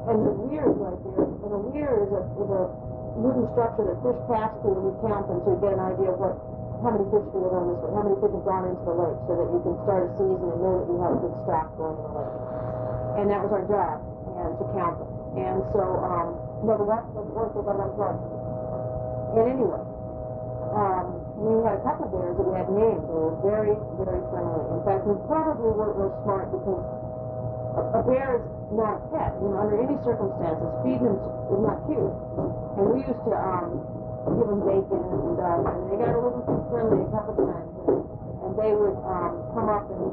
and the weir is right there. And the weir is a wooden structure that fish pass through when you count them, so you get an idea of how many fish you live on this way, how many fish have gone into the lake, so that you can start a season and know that you have a good stock going in the lake. And that was our job, and to count them. And so, no, the watch doesn't work, but I'm plugged. And anyway, we had a couple of bears that we had named. They were very, very friendly. In fact, we probably weren't real smart because a bear is not a pet. You know, under any circumstances, feeding them is not cute. And we used to give them bacon and stuff, and they got a little too friendly a couple of times. And they would come up and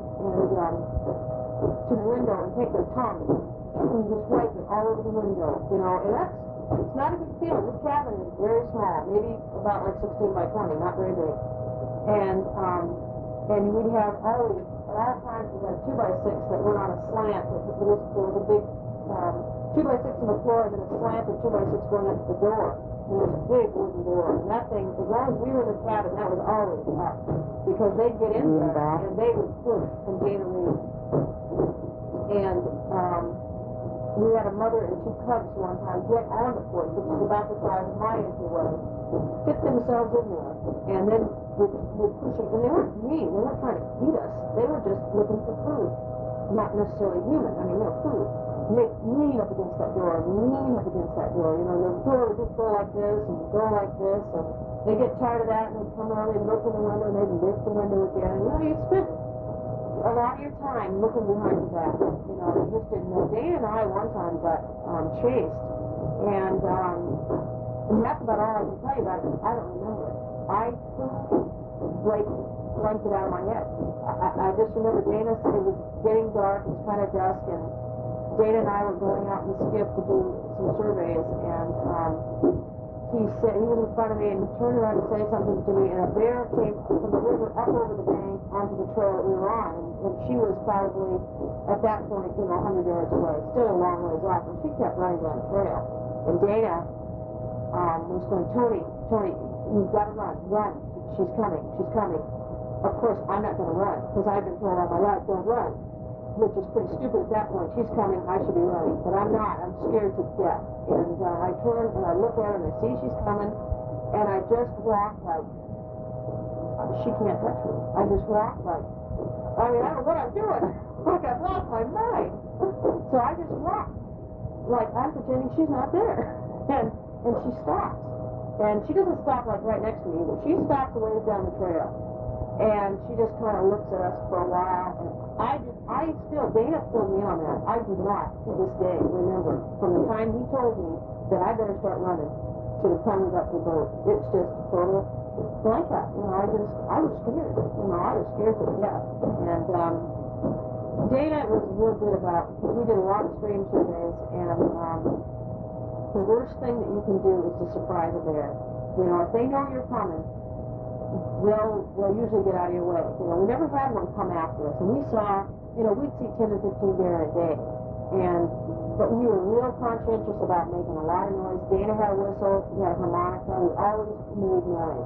to the window and take their tongue and just wipe it all over the window. You know, and it's not a good feeling. This cabin is very small, maybe about like 16 by 20, not very big. And we'd have always, at all times, we had 2 by 6 that went on a slant. There was a big 2 by 6 on the floor, and then a slanted 2 by 6 going up to the door. And there was a big wooden door. And that thing, as long as we were in the cabin, that was always up. Because they'd get in there, and they would push and Dana leave. And we had a mother and 2 cubs one time get on the porch, which is about the size of my entryway, fit themselves in there, and then would push them. And they weren't mean. They weren't trying to eat us. They were just looking for food. Not necessarily human. I mean, they were food. And they'd lean up against that door, lean up against that door. You know, the door would just go like this and go like this, and they'd get tired of that, and they'd come around, they'd look in the window, and they'd lift the window again. And, you know, you'd spend a lot of your time looking behind your back. You know, you just didn't know. Dana and I one time got chased, and that's about all I can tell you about it. I don't remember it. I totally blanked it out of my head. I just remember Dana said it was getting dark, it was kind of dusk, and Dana and I were going out in the skiff to do some surveys, and he said, he was in front of me, and he turned around to say something to me, and a bear came from the river up over the bank onto the trail that we were on, and she was probably, at that point, 100 yards away, still a long ways off, and she kept running down the trail. And Dana was going, Tony, you've got to run, she's coming. Of course, I'm not going to run, because I've been told all my life, don't run, which is pretty stupid at that point. She's coming, I should be running, but I'm not. I'm scared to death. And I turn and I look at her and I see she's coming, and I just walk like, she can't touch me. I just walk like, I mean, I don't know what I'm doing. Like I've lost my mind. So I just walk like I'm pretending she's not there. And she stops. And she doesn't stop like right next to me, but she stops a ways down the trail. And she just kind of looks at us for a while, and Dana filled me on that. I do not, to this day, remember, from the time he told me that I better start running to the time we got to the boat. It's just a total blackout. You know, I was scared. You know, I was scared to death. And Dana was real good about, because we did a lot of stream surveys, and the worst thing that you can do is to surprise a bear. You know, if they know you're coming, they'll usually get out of your way. You know, we never had one come after us, and we saw, you know, we'd see 10 to 15 bear a day, but we were real conscientious about making a lot of noise. Dana had a whistle, we had a harmonica, we always made noise,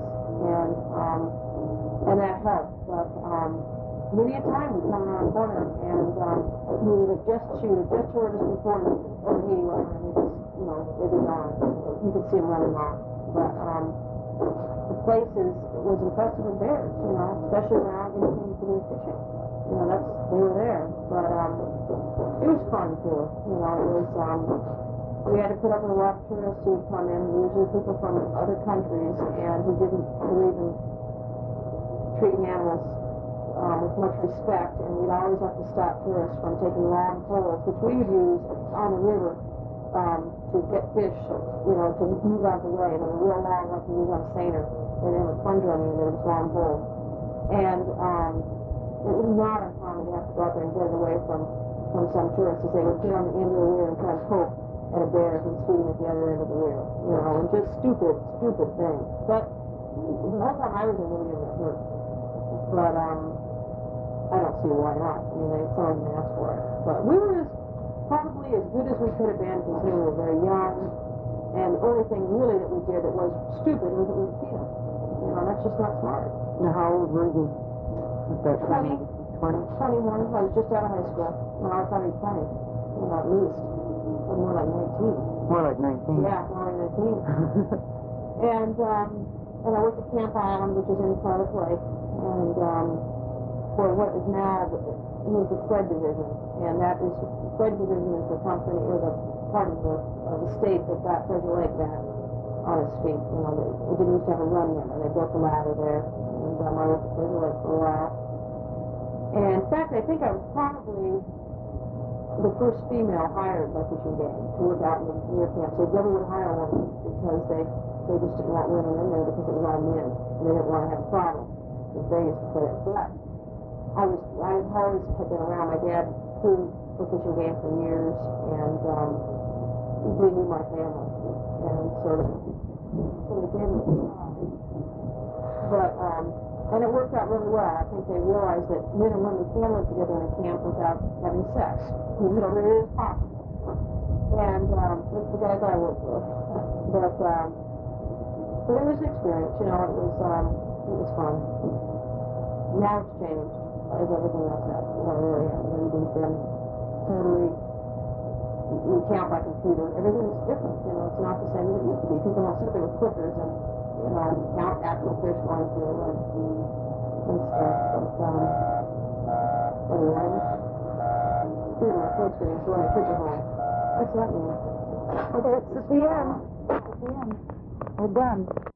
and that helped. But many a time we'd come around the corner, and she would have just heard us before, or me, whatever, and they'd be gone. You could see them running off. But the place was infested with bears, you know, especially around anything to do with fishing. You know, they were there. But it was fun too. You know, it was we had to put up with a lot of tourists who would come in, usually people from other countries, and who didn't believe in treating animals with much respect, and we'd always have to stop tourists from taking long poles, which we would use on the river to get fish, you know, to move out of the way. They were real long, like you use on a seiner. They didn't have a plunger on them, they were just long poles. And it was not uncommon to have to go out there and get it away from some tourists, as they would get on the end of the weir and try to poke at a bear who's feeding at the other end of the weir. You know, and just stupid things. But the whole time I was in, really didn't hurt. But I don't see why not. I mean, some of them asked for it. But we were probably as good as we could have been because we were very young, and the only thing really that we did that was stupid was that we would feed them. You know, that's just not smart. Now, how old were you? 20? 21. I was just out of high school. Well, I was probably 20, you know, at least. more like 19. More like 19. Yeah, more like 19. And I worked at Camp Island, which is in Carter Lake, and for what is now the Fred Division, and that is Fred Division is the company or the part of the state that got Treasure Lake back on its feet. You know, it didn't used to have a run there, and they built a ladder there, and I worked at Treasure Lake for a while. And in fact, I think I was probably the first female hired by Fishing Game to work out in the near camps. They never would hire a woman because they just didn't want women in there because it was all men, and they didn't want to have a problem, as they used to put it. But I always had been around. My dad flew for Fishing Game for years, and they knew my family, and so they gave me a job. But and it worked out really well. I think they realized that men and women can live together in a camp without having sex. You know, it is possible. And it's the guys I worked with. But it was an experience. You know, it was fun. Now it's changed, as everything else has. You know, really, everything's been totally. You count by computer. Everything's different. You know, it's not the same as it used to be. People don't sit there with clickers and count actual fish going through and stuff. But anyway, my throat's getting sore. My kids are home. What's that mean? Okay, it's at the end. It's at the end. We're done.